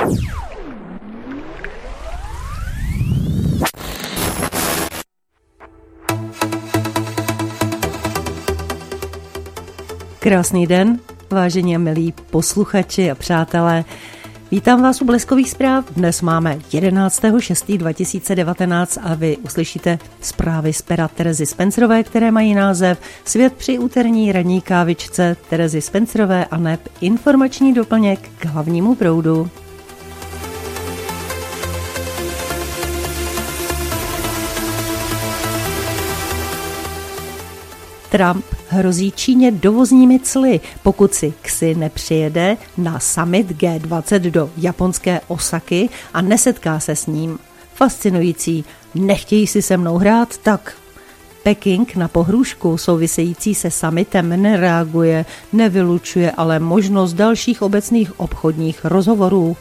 Krásný den, vážení a milí posluchači a přátelé. Vítám vás u Bleskových zpráv. Dnes máme 11.6.2019 a vy uslyšíte zprávy z pera Terezy Spencerové, které mají název Svět při úterní ranní kávičce Terezy Spencerové a neb informační doplněk k hlavnímu proudu. Trump hrozí Číně dovozními cly, pokud si Xi nepřijede na summit G20 do japonské Osaky a nesetká se s ním. Fascinující, nechtějí si se mnou hrát, tak Peking na pohrůžku související se summitem nereaguje, nevylučuje ale možnost dalších obecných obchodních rozhovorů.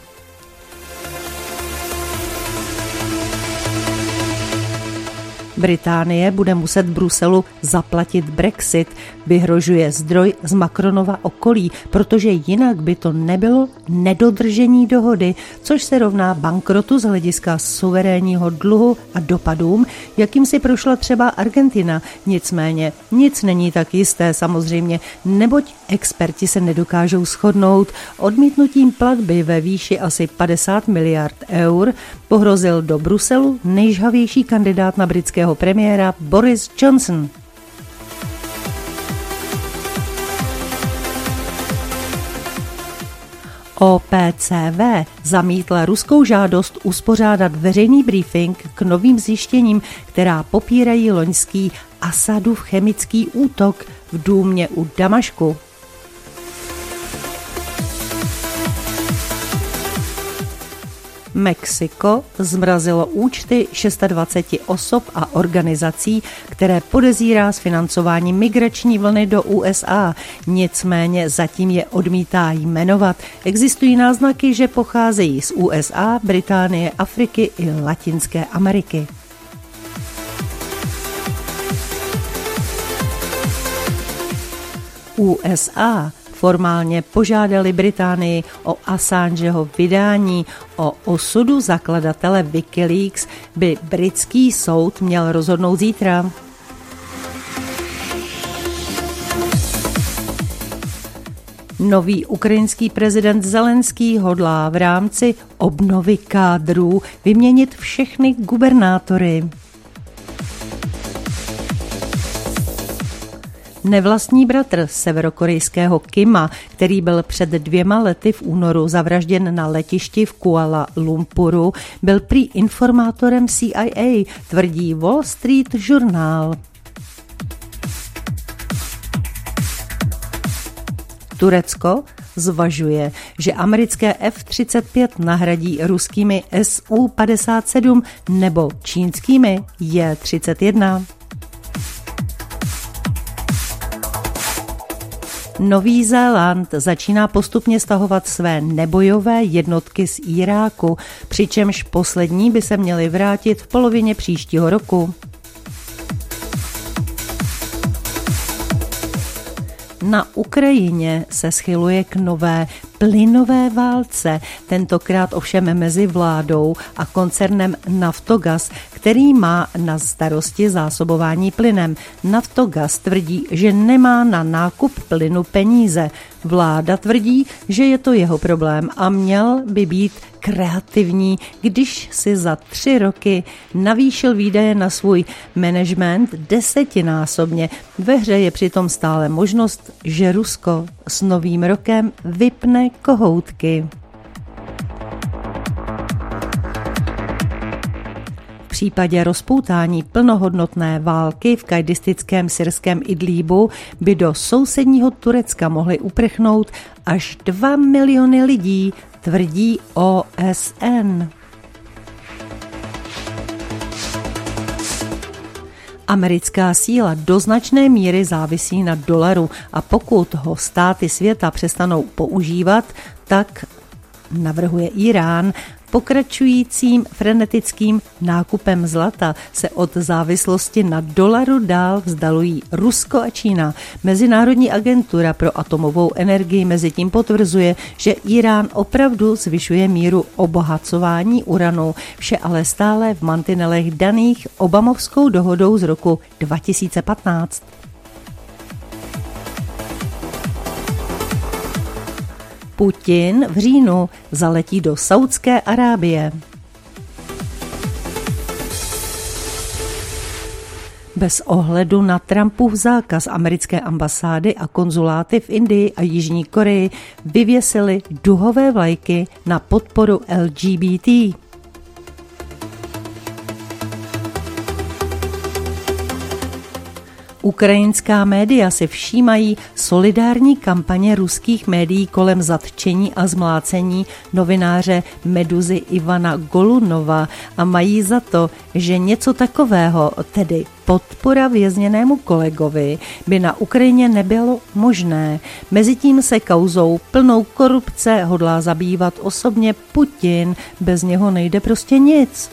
Británie bude muset Bruselu zaplatit Brexit, vyhrožuje zdroj z Macronova okolí, protože jinak by to nebylo nedodržení dohody, což se rovná bankrotu z hlediska suverénního dluhu a dopadům, jakým si prošla třeba Argentina. Nicméně nic není tak jisté samozřejmě, neboť experti se nedokážou shodnout. Odmítnutím platby ve výši asi 50 miliard eur pohrozil do Bruselu nejžhavější kandidát na britského premiéra Boris Johnson. OPCW zamítla ruskou žádost uspořádat veřejný briefing k novým zjištěním, která popírají loňský Asadův chemický útok v Důmě u Damašku. Mexiko zmrazilo účty 26 osob a organizací, které podezírá z financování migrační vlny do USA. Nicméně zatím je odmítá jmenovat. Existují náznaky, že pocházejí z USA, Británie, Afriky i Latinské Ameriky. USA formálně požádali Británii o Assangeho vydání. O osudu zakladatele Wikileaks by britský soud měl rozhodnout zítra. Nový ukrajinský prezident Zelenský hodlá v rámci obnovy kádrů vyměnit všechny gubernátory. Nevlastní bratr severokorejského Kima, který byl před 2 lety v únoru zavražděn na letišti v Kuala Lumpuru, byl prý informátorem CIA, tvrdí Wall Street Journal. Turecko zvažuje, že americké F-35 nahradí ruskými Su-57 nebo čínskými J-31. Nový Zéland začíná postupně stahovat své nebojové jednotky z Iráku, přičemž poslední by se měly vrátit v polovině příštího roku. Na Ukrajině se schyluje k nové plynové válce, tentokrát ovšem mezi vládou a koncernem Naftogaz, který má na starosti zásobování plynem. Naftogaz tvrdí, že nemá na nákup plynu peníze. Vláda tvrdí, že je to jeho problém a měl by být kreativní, když si za 3 roky navýšil výdaje na svůj management 10násobně. Ve hře je přitom stále možnost, že Rusko s novým rokem vypne kohoutky. V případě rozpoutání plnohodnotné války v kajdistickém syrském Idlíbu by do sousedního Turecka mohly uprchnout až 2 miliony lidí, tvrdí OSN. Americká síla do značné míry závisí na dolaru a pokud ho státy světa přestanou používat, tak navrhuje Írán. Pokračujícím frenetickým nákupem zlata se od závislosti na dolaru dál vzdalují Rusko a Čína. Mezinárodní agentura pro atomovou energii mezitím potvrzuje, že Írán opravdu zvyšuje míru obohacování uranu, vše ale stále v mantinelech daných Obamovskou dohodou z roku 2015. Putin v říjnu zaletí do Saúdské Arábie. Bez ohledu na Trumpův zákaz americké ambasády a konzuláty v Indii a Jižní Koreji vyvěsily duhové vlajky na podporu LGBT. Ukrajinská média si všímají solidární kampaně ruských médií kolem zatčení a zmlácení novináře Meduzy Ivana Golunova a mají za to, že něco takového, tedy podpora vězněnému kolegovi, by na Ukrajině nebylo možné. Mezitím se kauzou plnou korupce hodlá zabývat osobně Putin, bez něho nejde prostě nic.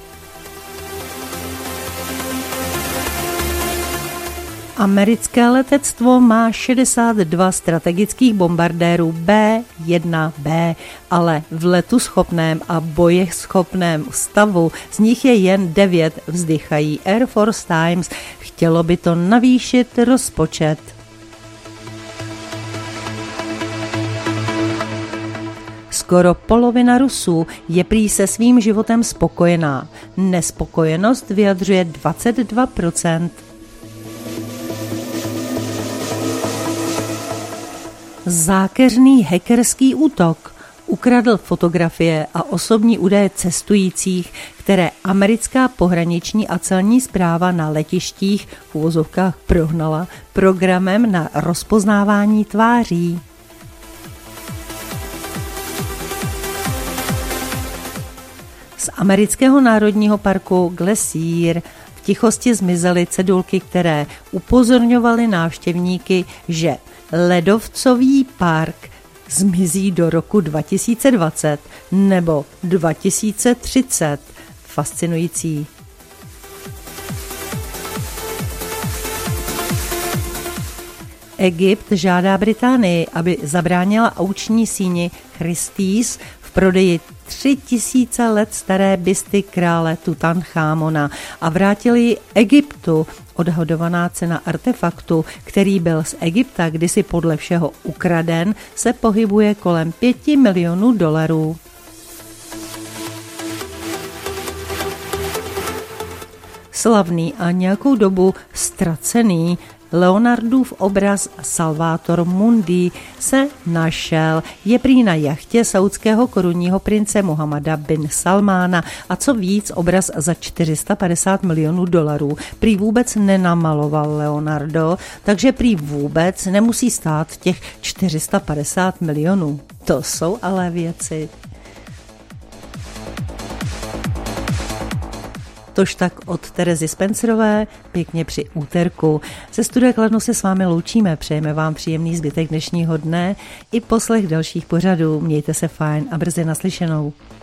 Americké letectvo má 62 strategických bombardérů B-1B, ale v letu schopném a bojeschopném stavu z nich je jen 9, vzdychají Air Force Times. Chtělo by to navýšit rozpočet. Skoro polovina Rusů je prý se svým životem spokojená. Nespokojenost vyjadřuje 22%. Zákeřný hackerský útok ukradl fotografie a osobní údaje cestujících, které americká pohraniční a celní správa na letištích v uvozovkách prohnala programem na rozpoznávání tváří. Z amerického národního parku Glacier v tichosti zmizely cedulky, které upozorňovaly návštěvníky, že ledovcový park zmizí do roku 2020 nebo 2030. Fascinující. Egypt žádá Británii, aby zabránila aukční síni Christie's v prodeji 3000 let staré busty krále Tutanchamona a vrátili ji Egyptu. Odhadovaná cena artefaktu, který byl z Egypta kdysi podle všeho ukraden, se pohybuje kolem $5 milionů. Slavný a nějakou dobu ztracený Leonardův obraz Salvator Mundi se našel. Je prý na jachtě saúdského korunního prince Mohammada bin Salmána a co víc, obraz za $450 milionů. Prý vůbec nenamaloval Leonardo, takže prý vůbec nemusí stát těch 450 milionů. To jsou ale věci. Tož tak od Terezy Spencerové, pěkně při úterku. Ze studia Kladno se s vámi loučíme, přejeme vám příjemný zbytek dnešního dne i poslech dalších pořadů. Mějte se fajn a brzy naslyšenou.